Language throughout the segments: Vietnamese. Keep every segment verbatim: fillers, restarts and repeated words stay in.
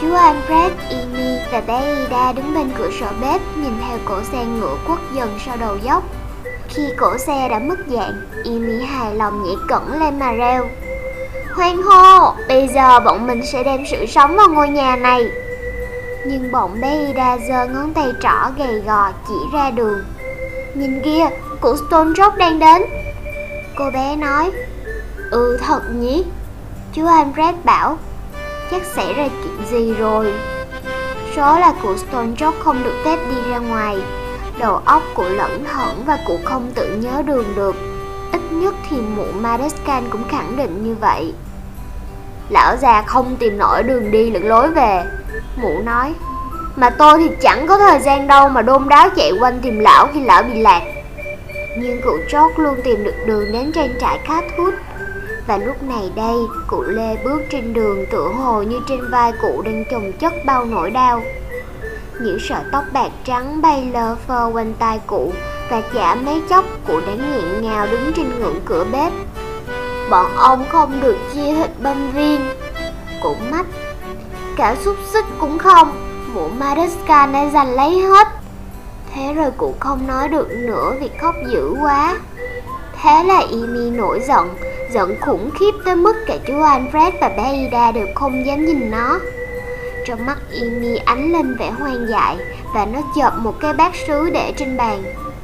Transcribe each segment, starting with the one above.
Chú Alfred, Amy và bé Ida đứng bên cửa sổ bếp nhìn theo cỗ xe ngựa quất dần sau đầu dốc. Khi cỗ xe đã mất dạng, Amy hài lòng nhảy cẫng lên mà reo: "Hoan hô, bây giờ bọn mình sẽ đem sự sống vào ngôi nhà này." Nhưng bỗng bé Ida giơ ngón tay trỏ gầy gò chỉ ra đường. "Nhìn kia, cụ Stone Jobs đang đến." Cô bé nói. "Ừ thật nhỉ?" Chú Alfred bảo. "Chắc xảy ra chuyện gì rồi." Số là cụ Stone Jobs không được phép đi ra ngoài. Đầu óc cụ lẩn thẩn và cụ không tự nhớ đường được. Ít nhất thì mụ Madescan cũng khẳng định như vậy. "Lão già không tìm nổi đường đi lẫn lối về," mụ nói. "Mà tôi thì chẳng có thời gian đâu mà đôn đáo chạy quanh tìm lão khi lão bị lạc." Nhưng cụ George luôn tìm được đường đến trang trại Catwood. Và lúc này đây, cụ Lê bước trên đường tựa hồ như trên vai cụ đang chồng chất bao nỗi đau. Những sợi tóc bạc trắng bay lơ phơ quanh tai cụ, và chả mấy chốc cụ đã nghẹn ngào đứng trên ngưỡng cửa bếp. "Bọn ông không được chia thịt băm viên," cụ mách. "Cả xúc xích cũng không, mụ Madescan đã giành lấy hết." Thế rồi cụ không nói được nữa vì khóc dữ quá. Thế là Amy nổi giận, giận khủng khiếp tới mức cả chú Alfred và bé Ida đều không dám nhìn nó. Trong mắt Amy ánh lên vẻ hoang dại, và nó chộp một cái bát sứ để trên bàn.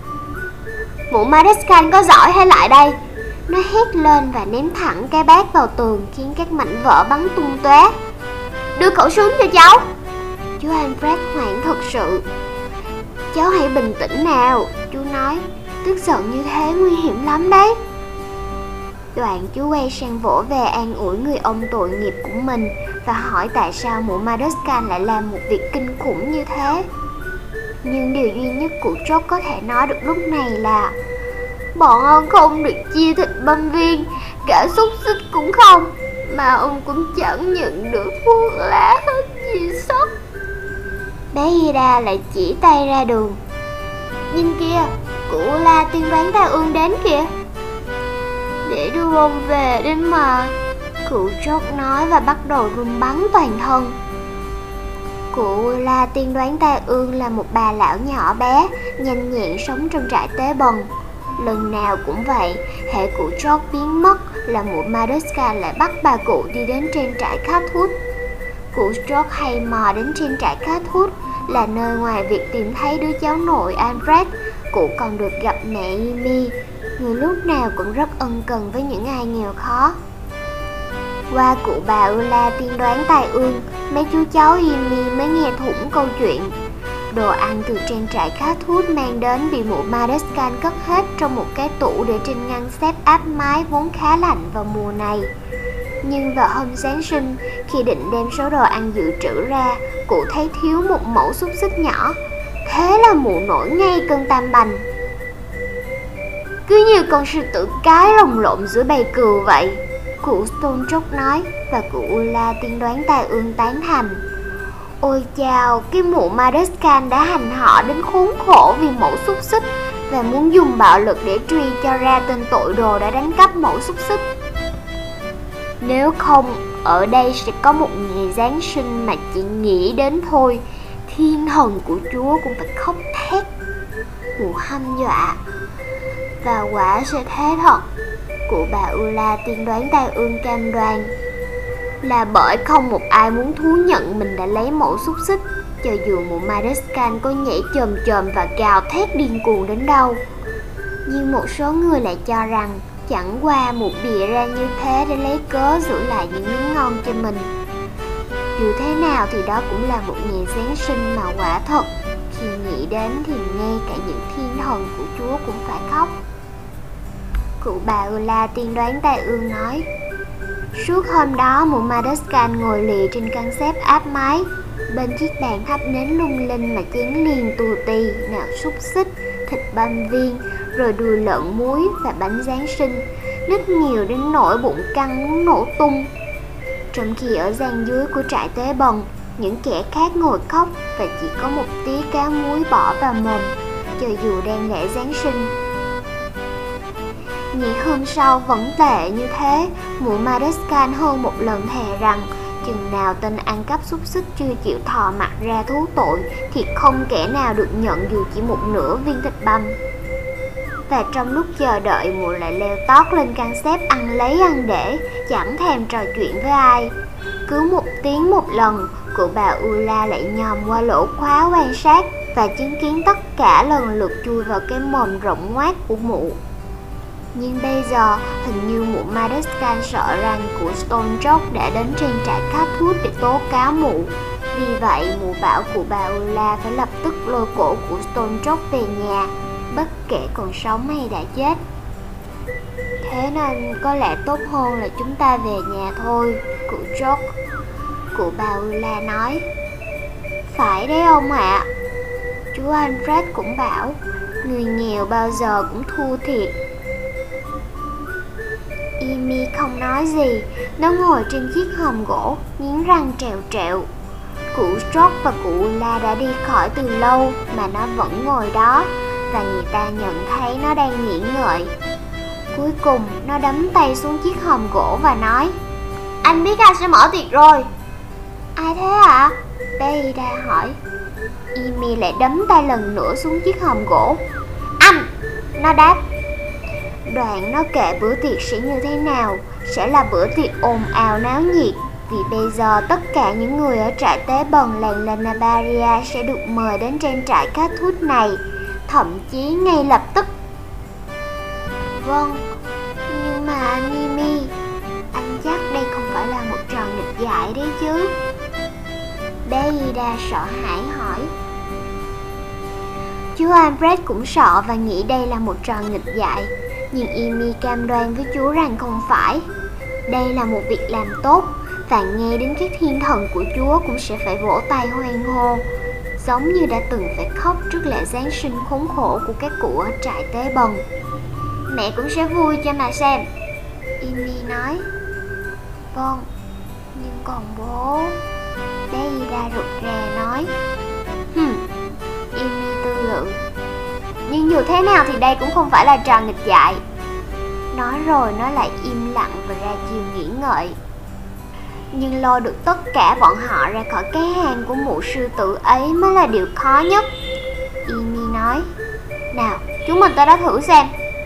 "Mụ Madescan có giỏi hay lại đây?" Nó hét lên và ném thẳng cái bát vào tường, khiến các mảnh vỡ bắn tung tóe. "Đưa khẩu súng cho cháu." Chú Alfred hoảng thật sự. "Cháu hãy bình tĩnh nào," chú nói. "Tức giận như thế nguy hiểm lắm đấy." Đoạn chú quay sang vỗ về an ủi người ông tội nghiệp của mình và hỏi tại sao mụ Madescan lại làm một việc kinh khủng như thế. Nhưng điều duy nhất cụ George có thể nói được lúc này là: "Bọn ông không được chia thịt băm viên, cả xúc xích cũng không, mà ông cũng chẳng nhận được thuốc lá hết gì sót." Bé Ida lại chỉ tay ra đường. "Nhìn kia, cụ La tiên đoán tai ương đến kìa." "Để đưa ông về đến mà," cụ George nói và bắt đầu run bắn toàn thân. Cụ La tiên đoán tai ương là một bà lão nhỏ bé, nhanh nhẹn sống trong trại tế bần. Lần nào cũng vậy, hễ cụ George biến mất là mụ Madescan lại bắt bà cụ đi đến trên trại Catwood. Cụ George hay mò đến trên trại Catwood, là nơi ngoài việc tìm thấy đứa cháu nội Alfred, cụ còn được gặp mẹ Amy, người lúc nào cũng rất ân cần với những ai nghèo khó. Qua cụ bà Ula tiên đoán tai ương, mấy chú cháu Amy mới nghe thủng câu chuyện. Đồ ăn từ trang trại Catwood mang đến bị mụ Madescan cất hết trong một cái tủ để trên ngăn xếp áp mái vốn khá lạnh vào mùa này. Nhưng vào hôm Giáng sinh, khi định đem số đồ ăn dự trữ ra, cụ thấy thiếu một mẩu xúc xích nhỏ. Thế là mụ nổi ngay cơn tam bành. "Cứ như con sư tử cái lồng lộn giữa bầy cừu vậy," cụ Stone Jobs nói, và cụ Ula tiên đoán tai ương tán thành. "Ôi chào, cái mụ Madescan đã hành họ đến khốn khổ vì mẩu xúc xích, và muốn dùng bạo lực để truy cho ra tên tội đồ đã đánh cắp mẩu xúc xích. Nếu không, ở đây sẽ có một ngày Giáng sinh mà chỉ nghĩ đến thôi, thiên thần của Chúa cũng phải khóc thét." Mụ hăm dọa. "Và quả sẽ thế thật," cụ bà Ula tiên đoán tai ương cam đoan. "Là bởi không một ai muốn thú nhận mình đã lấy mẩu xúc xích, cho dù mụ Madescan có nhảy chồm chồm và gào thét điên cuồng đến đâu." Nhưng một số người lại cho rằng chẳng qua một bịa ra như thế để lấy cớ giữ lại những miếng ngon cho mình. Dù thế nào thì đó cũng là một ngày Giáng sinh mà quả thật, khi nghĩ đến thì ngay cả những thiên thần của Chúa cũng phải khóc. Cụ bà Ula tiên đoán tai ương nói. Suốt hôm đó, mụ Madescan ngồi lì trên căn xếp áp mái, bên chiếc bàn thắp nến lung linh mà chén liền tù tì, nào xúc xích, thịt băm viên, rồi đùi lợn muối và bánh Giáng sinh, nít nhiều đến nỗi bụng căng muốn nổ tung. Trong khi ở gian dưới của trại tế bần, những kẻ khác ngồi khóc và chỉ có một tí cá muối bỏ vào mồm, cho dù đang lễ Giáng sinh. Ngày hôm sau vẫn tệ như thế, mụ Madescan hơn một lần thề rằng Chừng nào tên ăn cắp xúc xích chưa chịu thò mặt ra thú tội thì không kẻ nào được nhận dù chỉ một nửa viên thịt băm. Và trong lúc chờ đợi, mụ lại leo tót lên căn xếp ăn lấy ăn để, chẳng thèm trò chuyện với ai. Cứ một tiếng một lần, cụ bà Ula lại nhòm qua lỗ khóa quan sát và chứng kiến tất cả lần lượt chui vào cái mồm rộng ngoác của mụ. Nhưng bây giờ, hình như mụ Madescan sợ rằng cụ Stonejock đã đến trên trại Catwood để tố cáo mụ. Vì vậy, mụ bảo cụ bà Ula phải lập tức lôi cổ cụ Stonejock về nhà, bất kể còn sống hay đã chết. Thế nên có lẽ tốt hơn là chúng ta về nhà thôi, cụ Jock. Cụ bà Ula nói. Phải đấy ông ạ. Chú Alfred cũng bảo, người nghèo bao giờ cũng thua thiệt. Amy không nói gì, nó ngồi trên chiếc hòm gỗ, nghiến răng trèo trẹo. Cụ Jock và cụ Ula đã đi khỏi từ lâu mà nó vẫn ngồi đó, và người ta nhận thấy nó đang nghĩ ngợi. Cuối cùng, nó đấm tay xuống chiếc hòm gỗ và nói, anh biết anh sẽ mở tiệc rồi. Ai thế ạ? À? Beda hỏi. Amy lại đấm tay lần nữa xuống chiếc hòm gỗ. Anh! Nó đáp. Đoạn nó kể bữa tiệc sẽ như thế nào, sẽ là bữa tiệc ồn ào náo nhiệt, vì bây giờ tất cả những người ở trại tế bần làng Lanabaria sẽ được mời đến trên trại Catwood này, thậm chí ngay lập tức. Vâng, nhưng mà Mimi, anh chắc đây không phải là một trò nghịch dại đấy chứ? Beda sợ hãi hỏi. Chú Alfred cũng sợ và nghĩ đây là một trò nghịch dại, nhưng Amy cam đoan với chú rằng không phải. Đây là một việc làm tốt, và nghe đến các thiên thần của Chúa cũng sẽ phải vỗ tay hoan hô, giống như đã từng phải khóc trước lễ Giáng sinh khốn khổ của các cụ ở trại tế bần. Mẹ cũng sẽ vui cho mà xem, Amy nói. Vâng, nhưng còn bố... Beda rụt rè nói. Hừm, Amy tư lự. Nhưng dù thế nào thì đây cũng không phải là trò nghịch dại. Nói rồi nó lại im lặng và ra chiều nghĩ ngợi. Nhưng lôi được tất cả bọn họ ra khỏi cái hang của mụ sư tử ấy mới là điều khó nhất, Amy nói. Nào, chúng mình tới đó thử xem.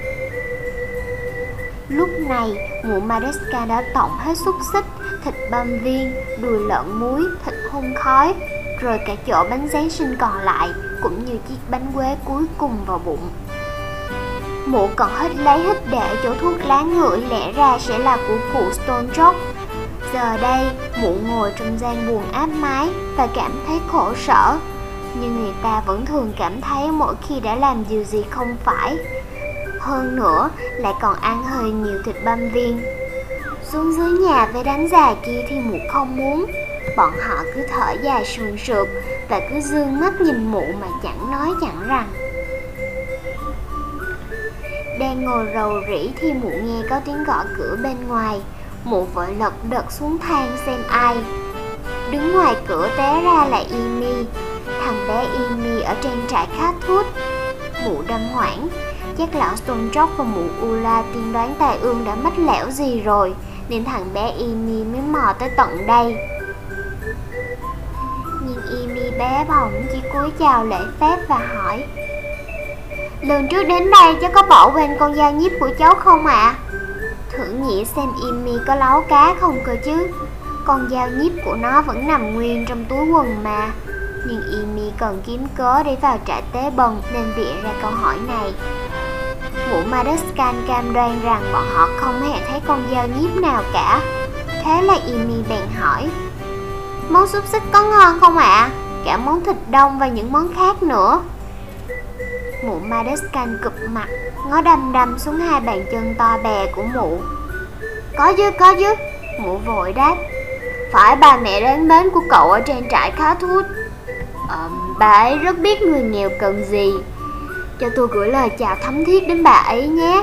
Lúc này, mụ Madesca đã tọng hết xúc xích, thịt băm viên, đùi lợn muối, thịt hun khói, rồi cả chỗ bánh Giáng sinh còn lại, cũng như chiếc bánh quế cuối cùng vào bụng. Mụ còn hết lấy hết để chỗ thuốc lá ngửi lẽ ra sẽ là của cụ Stonejock. Giờ đây, mụ ngồi trong gian buồng áp mái và cảm thấy khổ sở, nhưng người ta vẫn thường cảm thấy mỗi khi đã làm điều gì không phải. Hơn nữa, lại còn ăn hơi nhiều thịt băm viên. Xuống dưới nhà với đám già kia thì mụ không muốn. Bọn họ cứ thở dài sườn sượt và cứ dương mắt nhìn mụ mà chẳng nói chẳng rằng. Đang ngồi rầu rĩ thì mụ nghe có tiếng gõ cửa bên ngoài. Mụ vội lật đật xuống thang xem ai. Đứng ngoài cửa té ra là Amy, thằng bé Amy ở trên trại Catwood. Mụ đâm hoảng. Chắc lão Stonejock và mụ Ula tiên đoán tai ương đã mách lẻo gì rồi, nên thằng bé Amy mới mò tới tận đây. Nhưng Amy bé bỏng chỉ cúi chào lễ phép và hỏi, lần trước đến đây cháu có bỏ quên con dao nhíp của cháu không ạ? À? Thử nghĩ xem Amy có láu cá không cơ chứ. Con dao nhíp của nó vẫn nằm nguyên trong túi quần mà. Nhưng Amy cần kiếm cớ để vào trại tế bần nên bịa ra câu hỏi này. Mụ Madescan cam đoan rằng bọn họ không hề thấy con dao nhíp nào cả. Thế là Amy bèn hỏi, món xúc xích có ngon không ạ? À? Cả món thịt đông và những món khác nữa. Mụ Madescan cụp mặt, ngó đăm đăm xuống hai bàn chân to bè của mụ. Có chứ, có chứ, mụ vội đáp. Phải bà mẹ đến bến của cậu ở trên trại Catwood. Ờ, bà ấy rất biết người nghèo cần gì. Cho tôi gửi lời chào thấm thiết đến bà ấy nhé.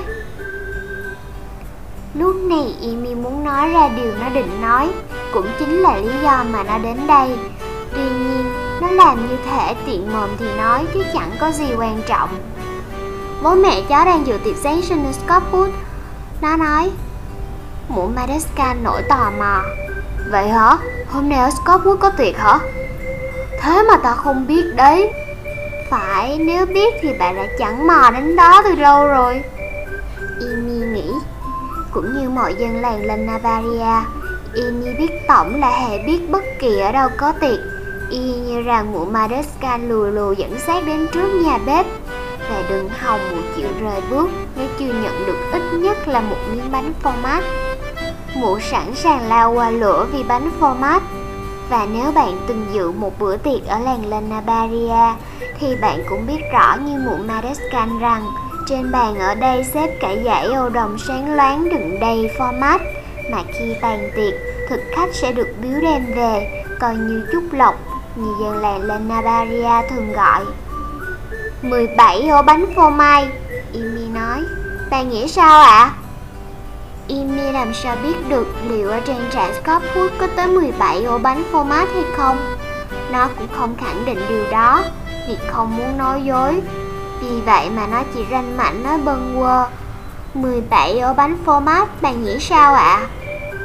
Lúc này Amy muốn nói ra điều nó định nói, cũng chính là lý do mà nó đến đây. Tuy nhiên, nó làm như thể tiện mồm thì nói chứ chẳng có gì quan trọng. Bố mẹ cháu đang dự tiệc Giáng sinh ở Scotwood, nó nói. Mụ Madescan nổi tò mò. Vậy hả? Hôm nay ở Scotwood có tiệc hả? Thế mà ta không biết đấy. Phải, nếu biết thì bạn đã chẳng mò đến đó từ lâu rồi. Amy nghĩ. Cũng như mọi dân làng Lannabaria, Amy biết tổng là hễ biết bất kỳ ở đâu có tiệc, y như rằng mụ Madescan lù lù dẫn xác đến trước nhà bếp. Và đừng hòng mụ chịu rời bước nếu chưa nhận được ít nhất là một miếng bánh phô mát. Mụ sẵn sàng lao qua lửa vì bánh phô mát. Và nếu bạn từng dự một bữa tiệc ở làng Lannabaria thì bạn cũng biết rõ như mụ Madescan rằng trên bàn ở đây xếp cả dãy ô đồng sáng loáng đựng đầy format mà khi tàn tiệc, thực khách sẽ được biếu đem về, coi như chúc lộc, như dân làng Lannabaria thường gọi. mười bảy ổ bánh phô mai, Amy nói. Bạn nghĩ sao ạ? À? Amy làm sao biết được liệu ở trang trại Scotwood có tới mười bảy ổ bánh phô mát hay không? Nó cũng không khẳng định điều đó, vì không muốn nói dối. Vì vậy mà nó chỉ ranh mảnh nói bâng quơ. mười bảy ổ bánh phô mát, bạn nghĩ sao ạ? À?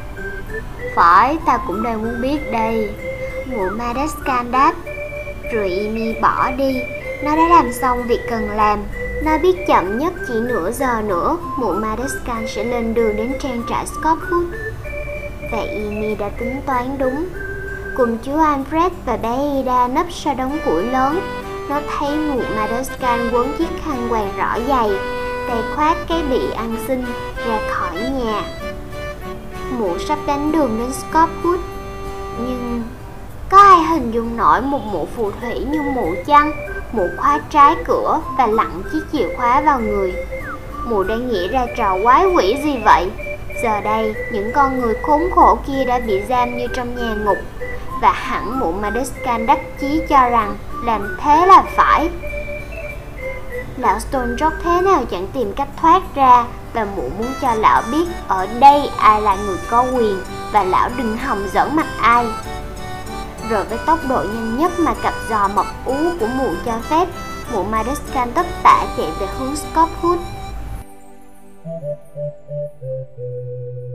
Phải, ta cũng đang muốn biết đây, mụ Madescan đáp. Rồi Amy bỏ đi. Nó đã làm xong việc cần làm. Nó biết chậm nhất chỉ nửa giờ nữa mụ Madescan sẽ lên đường đến trang trại Scotwood. Và Amy đã tính toán đúng. Cùng chú Alfred và bé Ida nấp sau đống củi lớn, nó thấy mụ Madescan quấn chiếc khăn quàng rõ dày, tay khoác cái bị ăn xin ra khỏi nhà. Mụ sắp đánh đường đến Scotwood. Nhưng có ai hình dung nổi một mụ phù thủy như mụ chăng? Mụ khóa trái cửa và lặn chiếc chìa khóa vào người. Mụ đang nghĩ ra trò quái quỷ gì vậy? Giờ đây, những con người khốn khổ kia đã bị giam như trong nhà ngục. Và hẳn mụ Madescan đắc chí cho rằng làm thế là phải. Lão Stonejock thế nào chẳng tìm cách thoát ra, và mụ muốn cho lão biết ở đây ai là người có quyền, và lão đừng hòng giỡn mặt ai. Rồi với tốc độ nhanh nhất mà cặp giò mập ú của mụ cho phép, mụ Madescan tất tả chạy về hướng Scotwood.